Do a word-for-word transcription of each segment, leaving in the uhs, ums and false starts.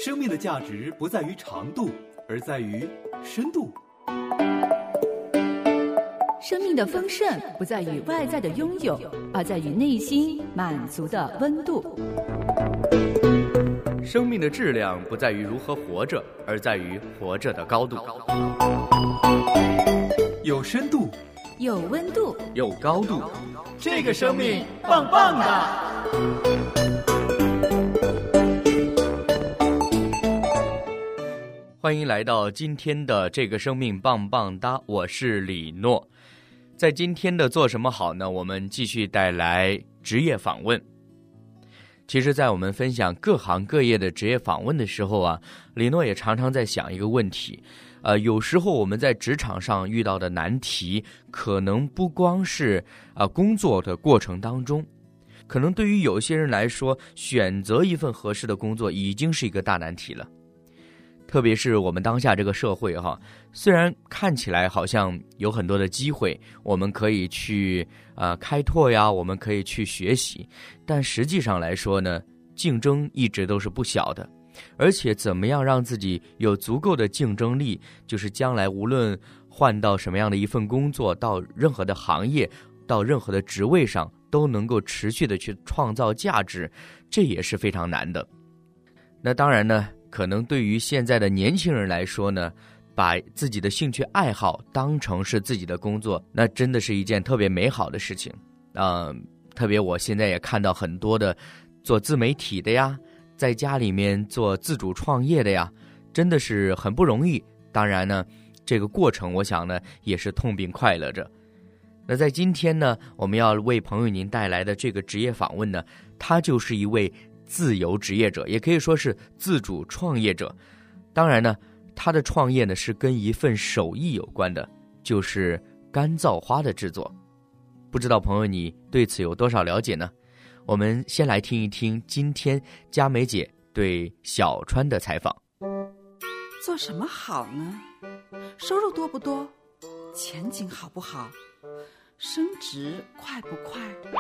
生命的价值不在于长度，而在于深度。 生命的丰盛不在于外在的拥有，而在于内心满足的温度。 生命的质量不在于如何活着，而在于活着的高度。 有深度， 有温度， 有高度， 这个生命棒棒的。 欢迎来到今天的这个生命棒棒哒，我是李诺。在今天的做什么好呢，我们继续带来职业访问。其实在我们分享各行各业的职业访问的时候啊，李诺也常常在想一个问题，呃，有时候我们在职场上遇到的难题，可能不光是啊、呃、工作的过程当中，可能对于有些人来说，选择一份合适的工作已经是一个大难题了。特别是我们当下这个社会哈，虽然看起来好像有很多的机会，我们可以去呃开拓呀，我们可以去学习，但实际上来说呢，竞争一直都是不小的。而且怎么样让自己有足够的竞争力，就是将来无论换到什么样的一份工作，到任何的行业，到任何的职位上，都能够持续的去创造价值，这也是非常难的。那当然呢，可能对于现在的年轻人来说呢，把自己的兴趣爱好当成是自己的工作，那真的是一件特别美好的事情。呃，特别我现在也看到很多的做自媒体的呀，在家里面做自主创业的呀，真的是很不容易。当然呢，这个过程我想呢，也是痛并快乐着。那在今天呢，我们要为朋友您带来的这个职业访问呢，他就是一位自由职业者，也可以说是自主创业者。当然呢，他的创业呢是跟一份手艺有关的，就是干燥花的制作。不知道朋友你对此有多少了解呢？我们先来听一听今天佳美姐对小川的采访。 做什么好呢？收入多不多？前景好不好？升职快不快？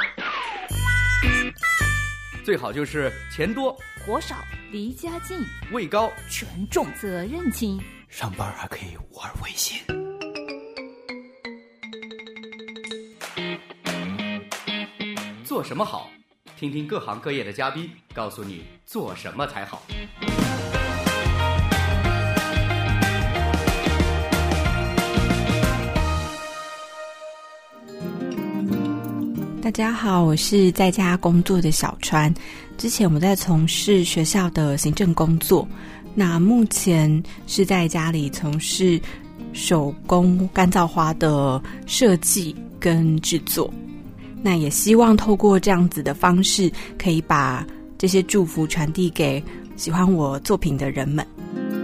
最好就是钱多活少，离家近， 位高权重，责任轻， 上班还可以玩微信。 做什么好？听听各行各业的嘉宾告诉你做什么才好。 大家好，我是在家工作的小川。之前我在从事学校的行政工作，那目前是在家里从事手工干燥花的设计跟制作。那也希望透过这样子的方式，可以把这些祝福传递给喜欢我作品的人们。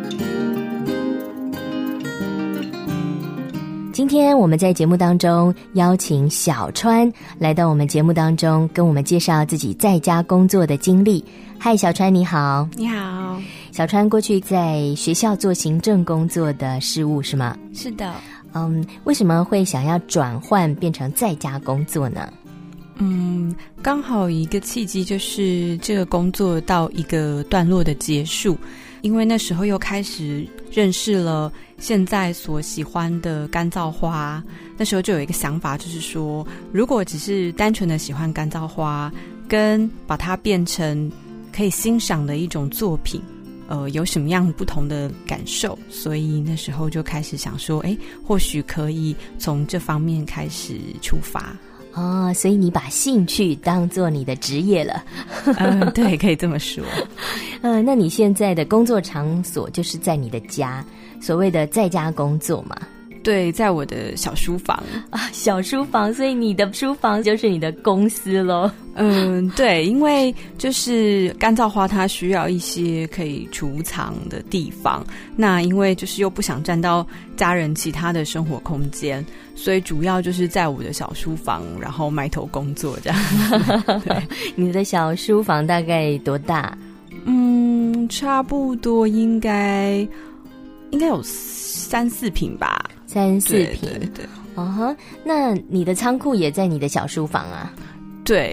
今天我们在节目当中邀请小川来到我们节目当中，跟我们介绍自己在家工作的经历。嗨，小川你好。 你好。 小川过去在学校做行政工作的事务是吗？ 是的。 嗯，为什么会想要转换变成在家工作呢？ 嗯，刚好一个契机，就是这个工作到一个段落的结束，因为那时候又开始认识了现在所喜欢的干燥花。那时候就有一个想法，就是说如果只是单纯的喜欢干燥花，跟把它变成可以欣赏的一种作品，呃，有什么样不同的感受。所以那时候就开始想说，诶，或许可以从这方面开始出发。 哦，所以你把兴趣当做你的职业了。 嗯，对，可以这么说。 嗯，那你现在的工作场所就是在你的家，所谓的在家工作嘛？ 对，在我的小书房啊，小书房，所以你的书房就是你的公司咯。 嗯，对，因为就是干燥花它需要一些可以储藏的地方，那因为就是又不想占到家人其他的生活空间，所以主要就是在我的小书房，然后埋头工作这样。对， 你的小书房大概多大？ 嗯，差不多应该应该有三四坪吧。 三四坪， 对对对。 哦哈，那你的仓库也在你的小书房啊？ 对，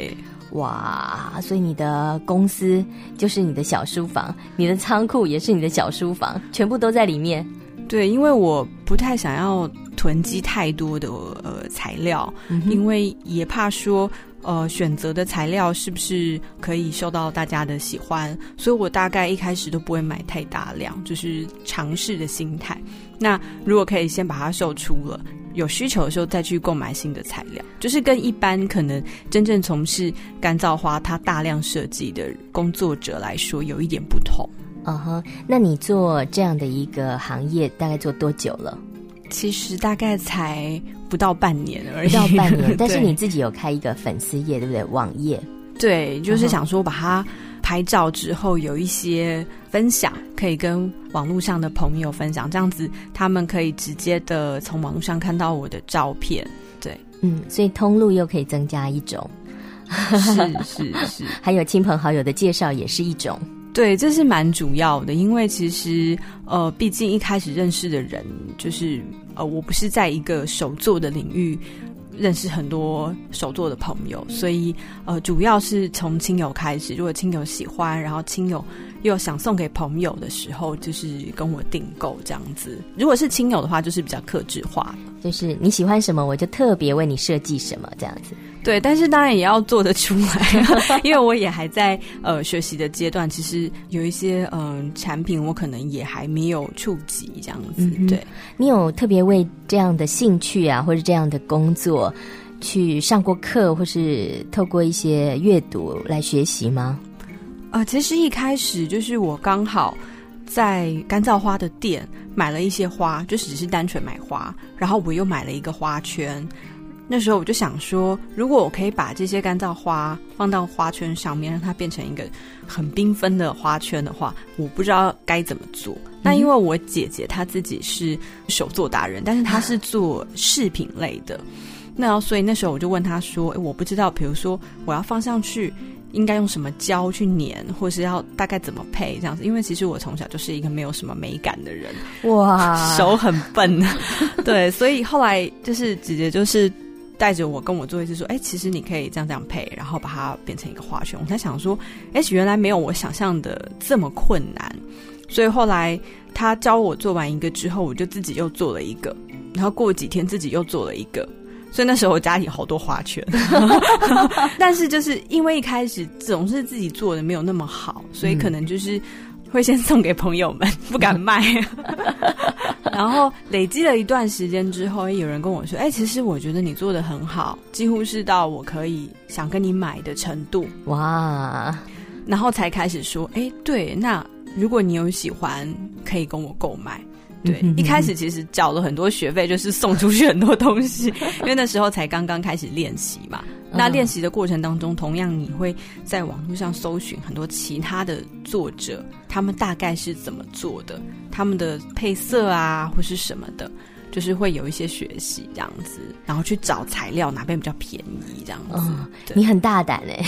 哇，所以你的公司就是你的小书房，你的仓库也是你的小书房，全部都在里面。 对，因为我不太想要囤积太多的呃材料，嗯、因为也怕说呃选择的材料是不是可以受到大家的喜欢，所以我大概一开始都不会买太大量，就是尝试的心态。那如果可以先把它售出了，有需求的时候再去购买新的材料，就是跟一般可能真正从事干燥花它大量设计的工作者来说有一点不同。 嗯哼，那你做这样的一个行业大概做多久了？ 其实大概才不到半年而已， 不到半年。但是你自己有开一个粉丝页，对不对？网页。 对，就是想说把它拍照之后有一些分享，可以跟网络上的朋友分享，这样子他们可以直接的从网络上看到我的照片。对， 嗯，所以通路又可以增加一种。 是是是， 还有亲朋好友的介绍也是一种。 对，这是蛮主要的，因为其实呃，毕竟一开始认识的人就是呃，我不是在一个手作的领域认识很多手作的朋友，所以呃，主要是从亲友开始。如果亲友喜欢，然后亲友又想送给朋友的时候，就是跟我订购这样子。如果是亲友的话，就是比较客制化， 就是你喜欢什么，我就特别为你设计什么这样子。 对，但是当然也要做得出来，因为我也还在呃学习的阶段。其实有一些嗯、呃、产品，我可能也还没有触及这样子。嗯、对， 你有特别为这样的兴趣啊，或者这样的工作，去上过课，或是透过一些阅读来学习吗？ 呃，其实一开始就是我刚好在干燥花的店买了一些花，就是只是单纯买花，然后我又买了一个花圈。那时候我就想说，如果我可以把这些干燥花放到花圈上面，让它变成一个很缤纷的花圈的话，我不知道该怎么做。嗯、那因为我姐姐她自己是手作达人，但是她是做饰品类的，那所以那时候我就问她说，我不知道比如说我要放上去应该用什么胶去粘，或是要大概怎么配这样子。因为其实我从小就是一个没有什么美感的人，哇，手很笨。对，所以后来就是姐姐就是带着我跟我做一次说，哎，其实你可以这样这样配，然后把它变成一个花圈。我才想说，哎，原来没有我想象的这么困难。所以后来他教我做完一个之后，我就自己又做了一个，然后过几天自己又做了一个。所以那时候我家里好多花圈。但是就是因为一开始总是自己做的没有那么好，所以可能就是会先送给朋友们，不敢卖。然后累积了一段时间之后，有人跟我说，哎，其实我觉得你做的很好，几乎是到我可以想跟你买的程度。哇，然后才开始说，哎，对，那如果你有喜欢可以跟我购买。对，一开始其实缴了很多学费，就是送出去很多东西，因为那时候才刚刚开始练习嘛。那练习的过程当中，同样你会在网络上搜寻很多其他的作者，他们大概是怎么做的，他们的配色啊或是什么的，就是会有一些学习这样子，然后去找材料哪边比较便宜这样子。哦、 你很大胆耶。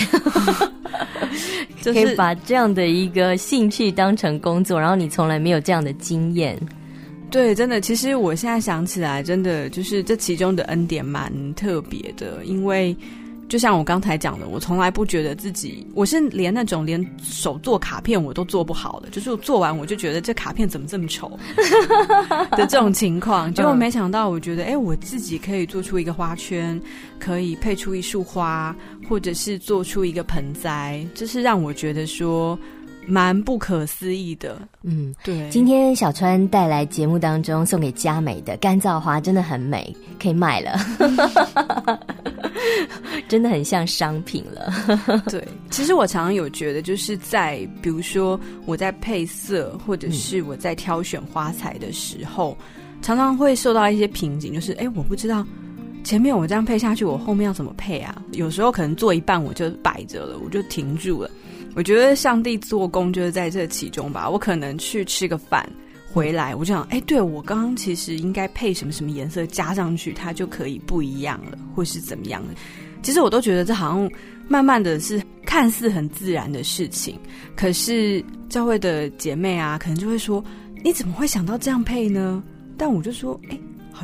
就是可以把这样的一个兴趣当成工作，然后你从来没有这样的经验。 对，真的，其实我现在想起来，真的就是这其中的恩典蛮特别的，因为就像我刚才讲的，我从来不觉得自己，我是连那种连手做卡片我都做不好的，就是我做完我就觉得这卡片怎么这么丑的这种情况，结果没想到，我觉得，哎，我自己可以做出一个花圈，可以配出一束花，或者是做出一个盆栽，这是让我觉得说蛮不可思议的。 嗯，对。今天小川带来节目当中送给佳美的干燥花真的很美，可以卖了。真的很像商品了。 对，其实我常常有觉得，就是在比如说我在配色或者是我在挑选花材的时候、嗯、常常会受到一些瓶颈，就是哎，我不知道前面我这样配下去我后面要怎么配啊。有时候可能做一半我就摆着了，我就停住了。我觉得上帝做工就是在这其中吧。我可能去吃个饭回来，我就想，哎，对，我刚刚其实应该配什么什么颜色加上去，它就可以不一样了，或是怎么样的。其实我都觉得这好像慢慢的是看似很自然的事情，可是教会的姐妹啊，可能就会说，你怎么会想到这样配呢？但我就说，哎，好像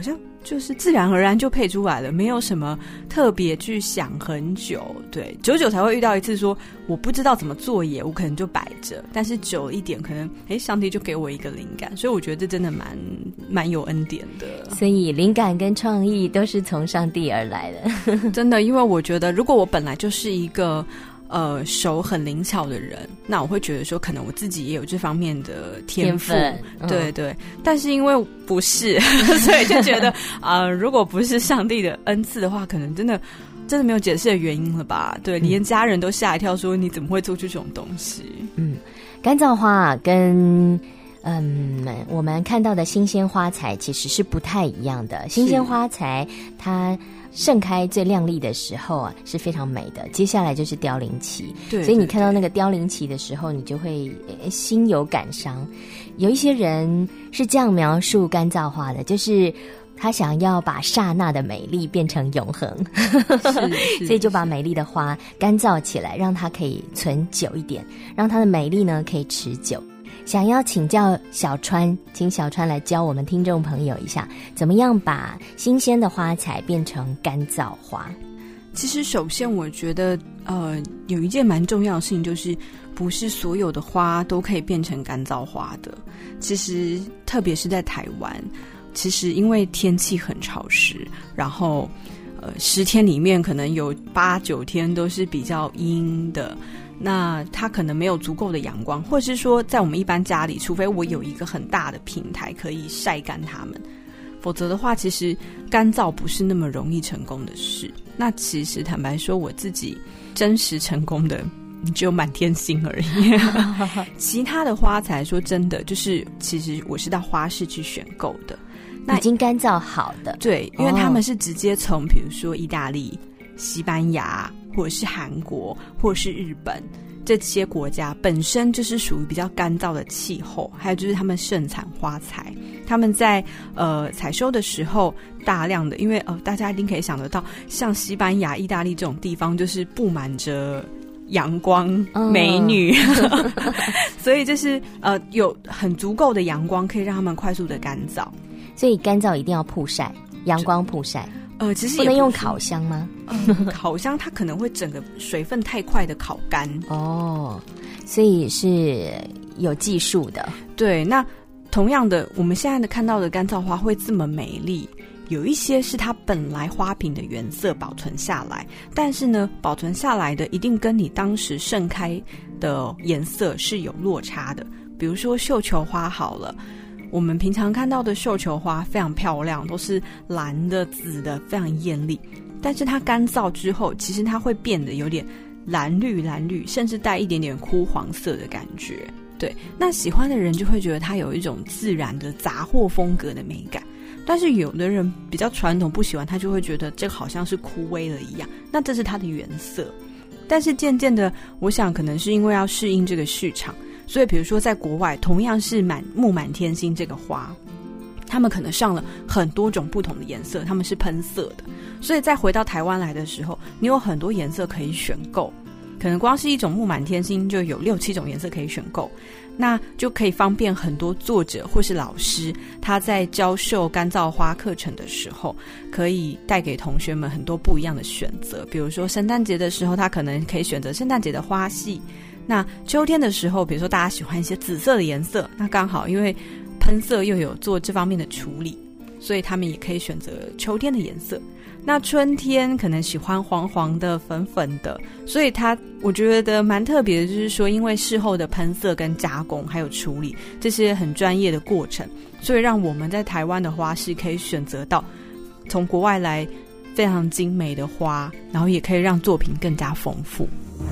就是自然而然就配出来了，没有什么特别去想很久。对，久久才会遇到一次说我不知道怎么做耶，我可能就摆着，但是久一点可能诶上帝就给我一个灵感，所以我觉得这真的蛮蛮有恩典的。 所以灵感跟创意都是从上帝而来的。 真的，因为我觉得如果我本来就是一个呃手很灵巧的人，那我会觉得说可能我自己也有这方面的天赋， 天分嗯、 对对。但是因为不是所以就觉得啊、呃，如果不是上帝的恩赐的话，可能真的真的没有解释的原因了吧。对、嗯、连家人都吓一跳说你怎么会做出这种东西。 嗯，干燥花跟嗯我们看到的新鲜花材其实是不太一样的。新鲜花材它盛开最亮丽的时候啊，是非常美的。接下来就是凋零期，对，所以你看到那个凋零期的时候，你就会心有感伤。有一些人是这样描述干燥花的，就是他想要把刹那的美丽变成永恒，所以就把美丽的花干燥起来，让它可以存久一点，让它的美丽呢可以持久。想要请教小川，请小川来教我们听众朋友一下，怎么样把新鲜的花材变成干燥花。 其实首先我觉得呃，有一件蛮重要的事情，就是不是所有的花都可以变成干燥花的。其实特别是在台湾，其实因为天气很潮湿，然后呃十天里面可能有八九天都是比较阴的，那它可能没有足够的阳光，或者是说在我们一般家里，除非我有一个很大的平台可以晒干它们，否则的话其实干燥不是那么容易成功的事。那其实坦白说，我自己真实成功的只有满天星而已其他的花材说真的，就是其实我是到花市去选购的， 那已经干燥好的。 对，因为他们是直接从比如说意大利、西班牙或者是韩国或者是日本这些国家本身就是属于比较干燥的气候，还有就是他们盛产花材，他们在呃采收的时候大量的，因为呃大家一定可以想得到，像西班牙、意大利这种地方就是布满着阳光美女、嗯、所以就是呃有很足够的阳光可以让他们快速的干燥， 所以干燥一定要曝晒，阳光曝晒。 呃，其实也不能用烤箱吗？ 呃、烤箱它可能会整个水分太快的烤干哦，所以是有技术的。 对，那同样的，我们现在的看到的干燥花会这么美丽，有一些是它本来花瓶的原色保存下来，但是呢，保存下来的一定跟你当时盛开的颜色是有落差的。比如说绣球花好了。我们平常看到的绣球花非常漂亮，都是蓝的、紫的，非常艳丽。但是它干燥之后，其实它会变得有点蓝绿、蓝绿，甚至带一点点枯黄色的感觉。对，那喜欢的人就会觉得它有一种自然的杂货风格的美感。但是有的人比较传统，不喜欢，他就会觉得这个好像是枯萎了一样。那这是它的原色。但是渐渐的，我想可能是因为要适应这个市场。所以比如说在国外同样是满木满天星这个花，他们可能上了很多种不同的颜色，他们是喷色的，所以再回到台湾来的时候，你有很多颜色可以选购，可能光是一种木满天星就有六七种颜色可以选购，那就可以方便很多作者或是老师他在教授干燥花课程的时候，可以带给同学们很多不一样的选择。比如说圣诞节的时候，他可能可以选择圣诞节的花系，那秋天的时候，比如说大家喜欢一些紫色的颜色，那刚好因为喷色又有做这方面的处理，所以他们也可以选择秋天的颜色。那春天可能喜欢黄黄的、粉粉的，所以它我觉得蛮特别的，就是说因为事后的喷色跟加工还有处理这些很专业的过程，所以让我们在台湾的花市可以选择到从国外来非常精美的花，然后也可以让作品更加丰富。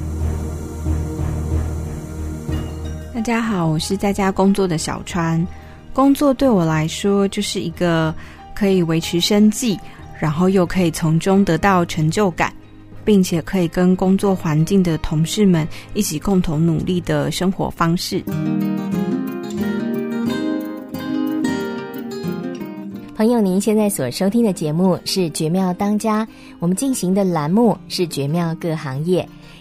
大家好，我是在家工作的小川。工作对我来说就是一个可以维持生计，然后又可以从中得到成就感，并且可以跟工作环境的同事们一起共同努力的生活方式。 朋友，您现在所收听的节目是绝妙当家，我们进行的栏目是绝妙各行业，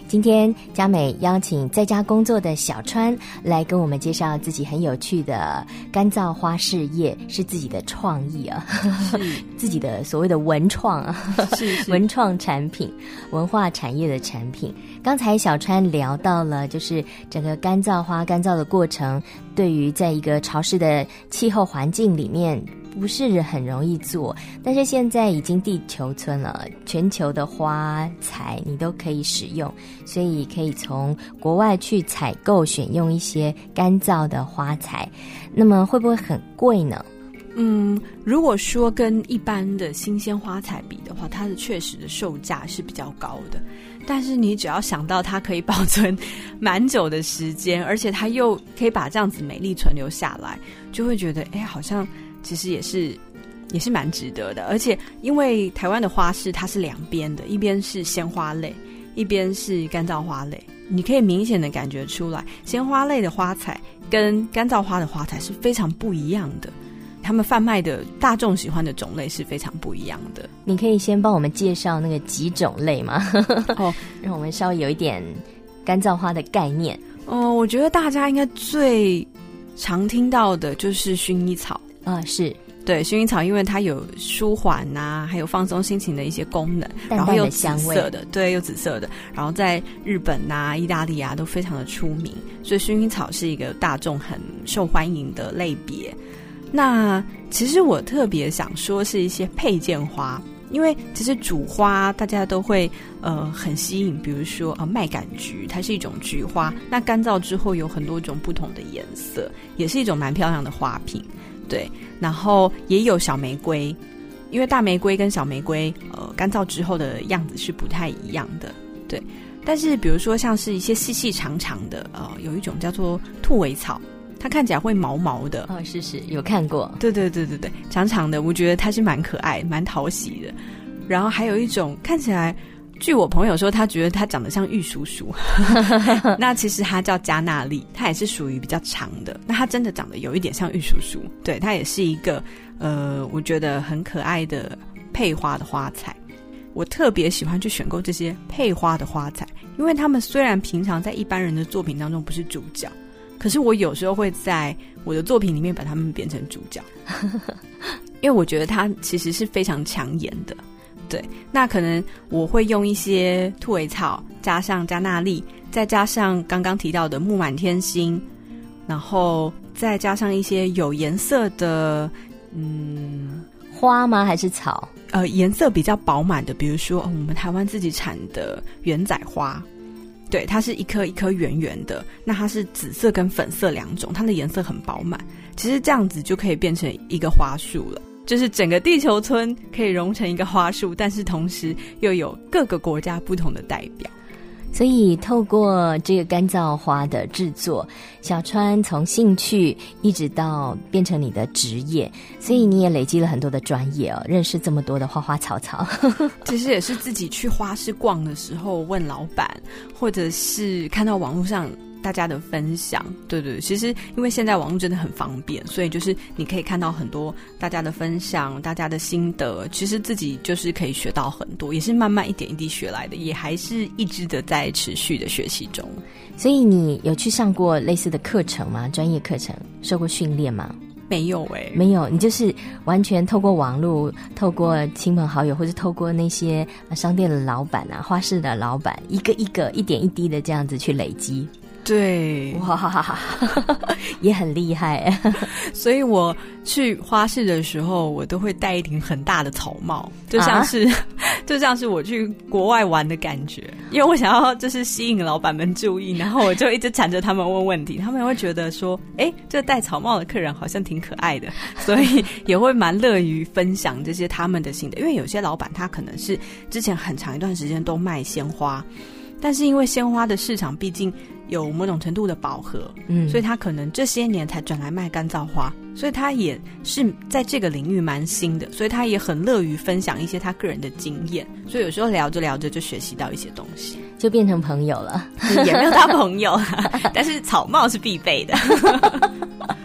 今天佳美邀请在家工作的小川来跟我们介绍自己很有趣的干燥花事业，是自己的创意啊，自己的所谓的文创啊， 是是文创产品、文化产业的产品。刚才小川聊到了，就是整个干燥花干燥的过程，对于在一个潮湿的气候环境里面不是很容易做，但是现在已经地球村了，全球的花材你都可以使用，所以可以从国外去采购选用一些干燥的花材。那么会不会很贵呢？ 嗯，如果说跟一般的新鲜花材比的话，它的确实的售价是比较高的，但是你只要想到它可以保存蛮久的时间，而且它又可以把这样子美丽存留下来，就会觉得哎，好像其实也是也是蛮值得的。而且因为台湾的花市它是两边的，一边是鲜花类，一边是干燥花类，你可以明显的感觉出来，鲜花类的花材跟干燥花的花材是非常不一样的，他们贩卖的大众喜欢的种类是非常不一样的。 你可以先帮我们介绍那个几种类吗？ 哦， 让我们稍微有一点干燥花的概念。 哦、呃，我觉得大家应该最常听到的就是薰衣草啊、呃，是对，薰衣草因为它有舒缓啊，还有放松心情的一些功能， 淡淡的然后又紫香味色的，对，又紫色的，然后在日本啊、意大利啊都非常的出名，所以薰衣草是一个大众很受欢迎的类别。那其实我特别想说是一些配件花，因为其实主花大家都会呃很吸引，比如说呃麦秆菊，它是一种菊花，那干燥之后有很多种不同的颜色，也是一种蛮漂亮的花品。对，然后也有小玫瑰，因为大玫瑰跟小玫瑰呃干燥之后的样子是不太一样的。对，但是比如说像是一些细细长长的呃有一种叫做兔尾草，它看起来会毛毛的。 哦，是是，有看过。 对对对对对，长长的，我觉得它是蛮可爱蛮讨喜的。然后还有一种看起来，据我朋友说他觉得它长得像玉叔叔那其实它叫加纳利，它也是属于比较长的，那它真的长得有一点像玉叔叔。对，它也是一个呃我觉得很可爱的配花的花材。我特别喜欢去选购这些配花的花材，因为他们虽然平常在一般人的作品当中不是主角，可是我有时候会在我的作品里面把他们变成主角因为我觉得它其实是非常抢眼的。对，那可能我会用一些兔尾草，加上加纳利，再加上刚刚提到的木满天星，然后再加上一些有颜色的嗯花吗？还是草？ 呃，颜色比较饱满的，比如说、哦、我们台湾自己产的圆仔花，对，它是一颗一颗圆圆的，那它是紫色跟粉色两种，它的颜色很饱满，其实这样子就可以变成一个花束了，就是整个地球村可以融成一个花束，但是同时又有各个国家不同的代表。 所以透过这个干燥花的制作，小川从兴趣一直到变成你的职业，所以你也累积了很多的专业哦，认识这么多的花花草草其实也是自己去花市逛的时候问老板，或者是看到网络上大家的分享。对对，其实因为现在网络真的很方便，所以就是你可以看到很多大家的分享，大家的心得，其实自己就是可以学到很多，也是慢慢一点一滴学来的，也还是一直的在持续的学习中。 所以你有去上过类似的课程吗？专业课程，受过训练吗？ 没有欸， 没有，你就是完全透过网络，透过亲朋好友，或者透过那些商店的老板啊、花市的老板，一个一个、一点一滴的这样子去累积。 对， 哇，也很厉害所以我去花市的时候，我都会戴一顶很大的草帽，就像是、啊、就像是我去国外玩的感觉，因为我想要就是吸引老板们注意，然后我就一直缠着他们问问题，他们会觉得说，哎，这戴草帽的客人好像挺可爱的，所以也会蛮乐于分享这些他们的心得。因为有些老板他可能是之前很长一段时间都卖鲜花，但是因为鲜花的市场毕竟有某种程度的饱和，嗯，所以他可能这些年才转来卖干燥花，所以他也是在这个领域蛮新的，所以他也很乐于分享一些他个人的经验，所以有时候聊着聊着就学习到一些东西， 就变成朋友了也没有当朋友但是草帽是必备的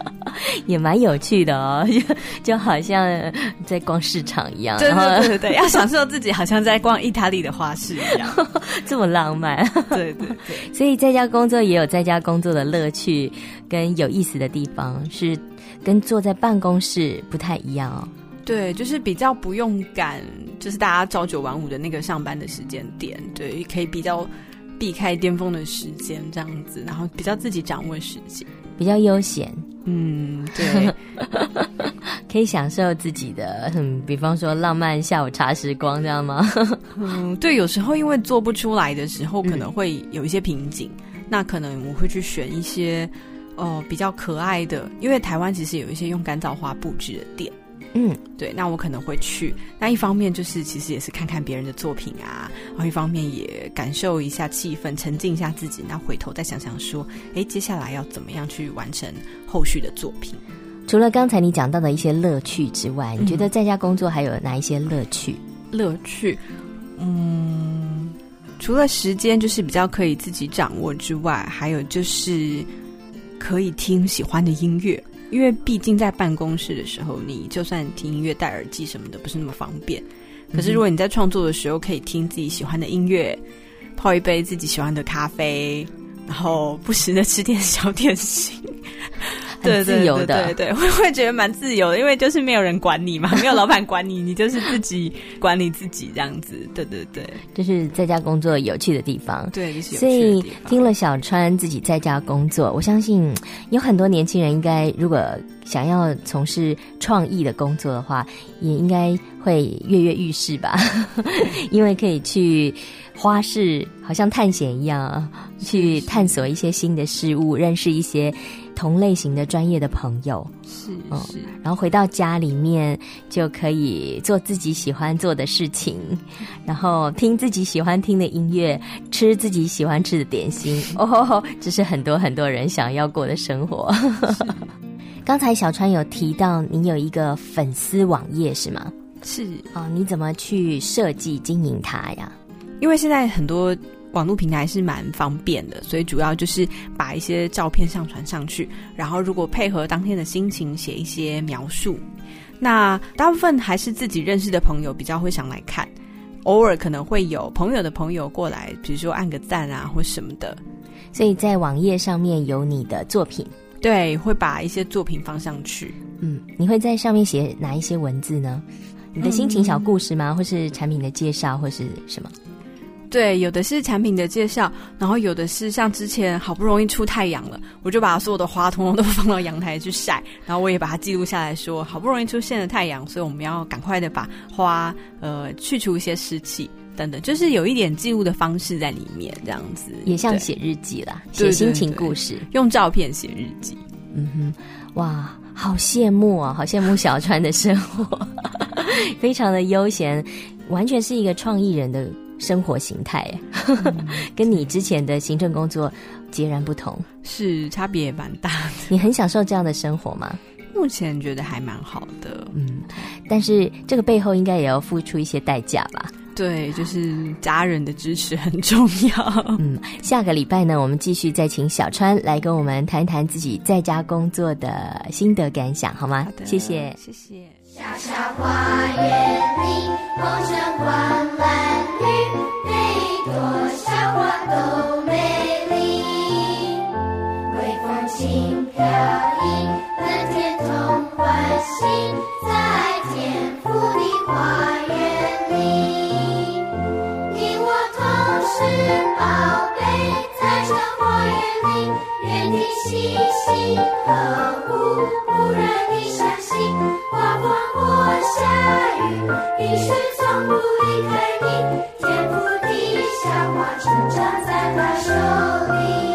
也蛮有趣的哦，就就好像在逛市场一样。 对对对对对，要享受自己好像在逛意大利的花市一样， 这么浪漫。 对对对， 所以在家工作也有在家工作的乐趣跟有意思的地方，是跟坐在办公室不太一样哦。 对，就是比较不用赶，就是大家朝九晚五的那个上班的时间点，对，可以比较避开巅峰的时间这样子，然后比较自己掌握时间， 比较悠闲。 嗯，对， 可以享受自己的，嗯，比方说浪漫下午茶时光，这样吗？ 嗯，对，有时候因为做不出来的时候，可能会有一些瓶颈，嗯、那可能我会去选一些呃比较可爱的，因为台湾其实有一些用干燥花布置的店。 嗯， 对，那我可能会去。那一方面就是其实也是看看别人的作品啊，然后一方面也感受一下气氛，沉浸一下自己，那回头再想想说，哎，接下来要怎么样去完成后续的作品。 除了刚才你讲到的一些乐趣之外，你觉得在家工作还有哪一些乐趣？ 乐趣，嗯，除了时间就是比较可以自己掌握之外，还有就是可以听喜欢的音乐。因为毕竟在办公室的时候，你就算听音乐戴耳机什么的不是那么方便，可是如果你在创作的时候可以听自己喜欢的音乐，泡一杯自己喜欢的咖啡，然后不时的吃点小点心， 很自由的， 对对对对，会会觉得蛮自由的，因为就是没有人管你嘛，没有老板管你，你就是自己管理自己这样子，对对对， 这是在家工作有趣的地方。 对，就是有趣的地方。 所以听了小川自己在家工作，我相信有很多年轻人应该如果想要从事创意的工作的话，也应该会跃跃欲试吧，因为可以去花市好像探险一样，去探索一些新的事物，认识一些同类型的专业的朋友， 是是、 嗯，然后回到家里面就可以做自己喜欢做的事情，然后听自己喜欢听的音乐，吃自己喜欢吃的点心，哦，这是很多很多人想要过的生活。刚才小川有提到你有一个粉丝网页是吗？ 是哦，你怎么去设计经营它呀？ 因为现在很多网络平台是蛮方便的，所以主要就是把一些照片上传上去，然后如果配合当天的心情写一些描述，那大部分还是自己认识的朋友比较会想来看，偶尔可能会有朋友的朋友过来，比如说按个赞啊或什么的。 所以在网页上面有你的作品？ 对，会把一些作品放上去。 嗯，你会在上面写哪一些文字呢？你的心情小故事吗？嗯、或是产品的介绍，或是什么？ 对，有的是产品的介绍，然后有的是像之前好不容易出太阳了，我就把所有的花通通都放到阳台去晒，然后我也把它记录下来说，好不容易出现了太阳，所以我们要赶快的把花呃去除一些湿气等等，就是有一点记录的方式在里面，这样子也像写日记啦，写心情故事， 用照片写日记。 嗯哼，哇，好羡慕啊，好羡慕小川的生活，非常的悠闲，完全是一个创意人的生活形态，嗯、跟你之前的行政工作截然不同， 是差别也蛮大的。 你很享受这样的生活吗？ 目前觉得还蛮好的， 嗯，但是这个背后应该也要付出一些代价吧？ 对，就是家人的支持很重要。 嗯，下个礼拜呢，我们继续再请小川来跟我们谈谈自己在家工作的心得感想，好吗？ 好的， 谢谢， 谢谢。 小小花园里，红橙黄蓝绿，每一朵小花都美丽。微风轻飘逸，蓝天同欢喜，在天府的花园里。你我同是宝贝，在这花园里，愿你细心呵护，不让你伤心。刮风或下雨，雨水从不离开你，天府的小花成长在他手里。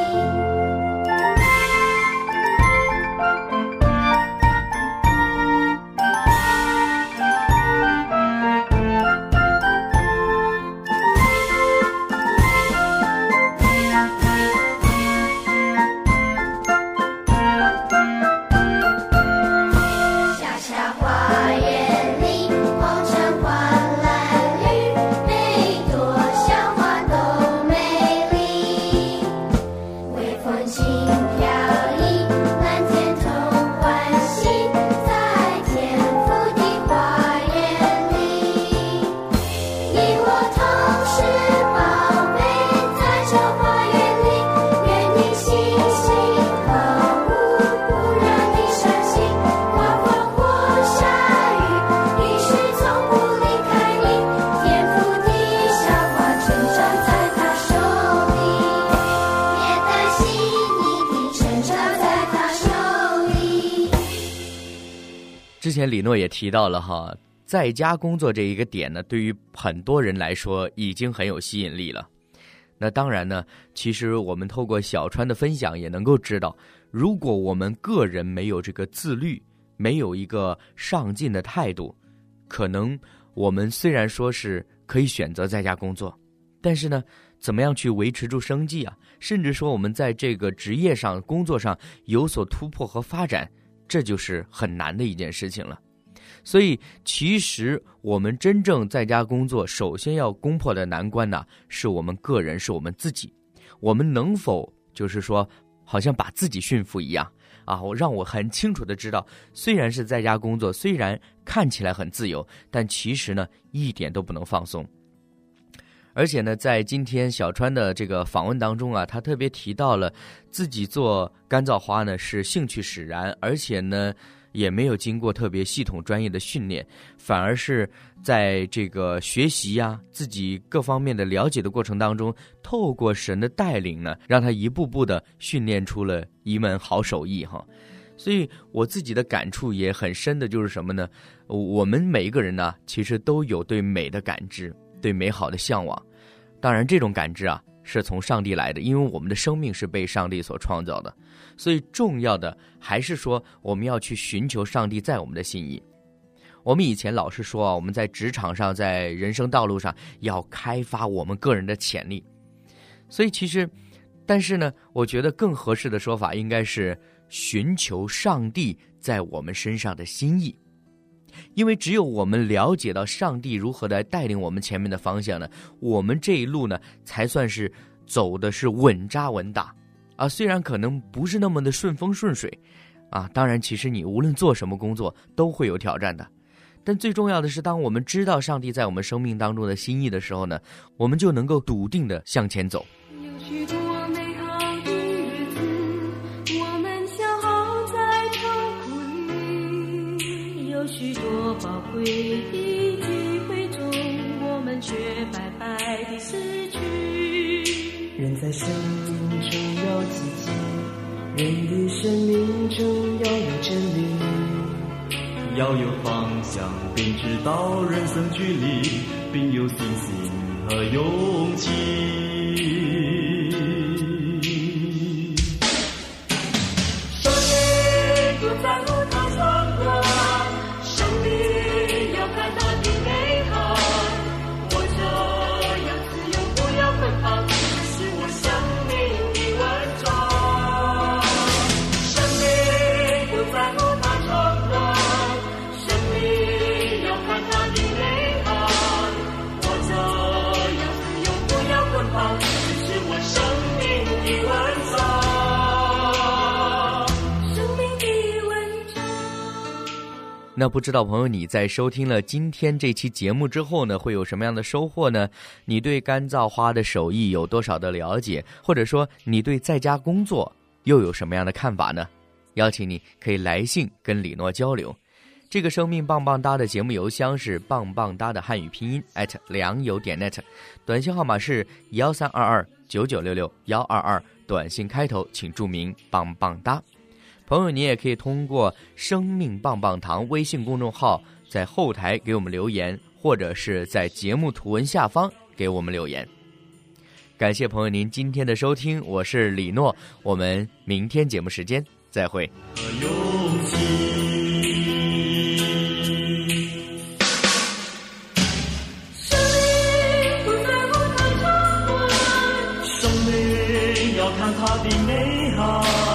之前李诺也提到了哈，在家工作这一个点呢，对于很多人来说已经很有吸引力了。那当然呢，其实我们透过小川的分享也能够知道，如果我们个人没有这个自律，没有一个上进的态度，可能我们虽然说是可以选择在家工作，但是呢，怎么样去维持住生计啊？甚至说我们在这个职业上、工作上有所突破和发展，这就是很难的一件事情了。所以其实我们真正在家工作，首先要攻破的难关呢，是我们个人，是我们自己。我们能否就是说好像把自己驯服一样啊，我让我很清楚的知道，虽然是在家工作，虽然看起来很自由，但其实呢一点都不能放松。而且呢，在今天小川的这个访问当中啊，他特别提到了自己做干燥花呢是兴趣使然，而且呢也没有经过特别系统专业的训练，反而是在这个学习呀、啊、自己各方面的了解的过程当中，透过神的带领呢，让他一步步的训练出了一门好手艺哈。所以我自己的感触也很深的就是什么呢？我们每一个人呢，其实都有对美的感知，对美好的向往。当然这种感知啊是从上帝来的，因为我们的生命是被上帝所创造的，所以重要的还是说我们要去寻求上帝在我们的心意。我们以前老是说啊，我们在职场上，在人生道路上要开发我们个人的潜力，所以其实但是呢，我觉得更合适的说法应该是寻求上帝在我们身上的心意。因为只有我们了解到上帝如何来带领我们前面的方向呢，我们这一路呢才算是走的是稳扎稳打啊。虽然可能不是那么的顺风顺水啊，当然其实你无论做什么工作都会有挑战的，但最重要的是，当我们知道上帝在我们生命当中的心意的时候呢，我们就能够笃定的向前走。 有许多美好的日子，我们消耗在痛苦里，有许多宝贵的机会中，我们却白白地失去。 人在生命中有奇迹，人的生命中要有真理， 要有方向，并知道人生距离，并有信心和勇气。 生命不在乎它长短，生命要看它的美好。活着要自由，不要捆绑，这是我生命的文章。生命不在乎它长短，生命要看它的美好。活着要自由，不要捆绑，这是我生命的文章。 那不知道朋友你在收听了今天这期节目之后呢，会有什么样的收获呢？你对干燥花的手艺有多少的了解，或者说你对在家工作又有什么样的看法呢？邀请你可以来信跟李诺交流。这个生命棒棒哒的节目邮箱是棒棒哒的汉语拼音 at 良友点 net， 短信号码是幺三二二九九六六幺二二，短信开头请注明棒棒哒。朋友，你也可以通过生命棒棒糖微信公众号在后台给我们留言，或者是在节目图文下方给我们留言。感谢朋友您今天的收听，我是李诺，我们明天节目时间再会。 勇气， 生命不在乎它长短， 生命要看它的美好。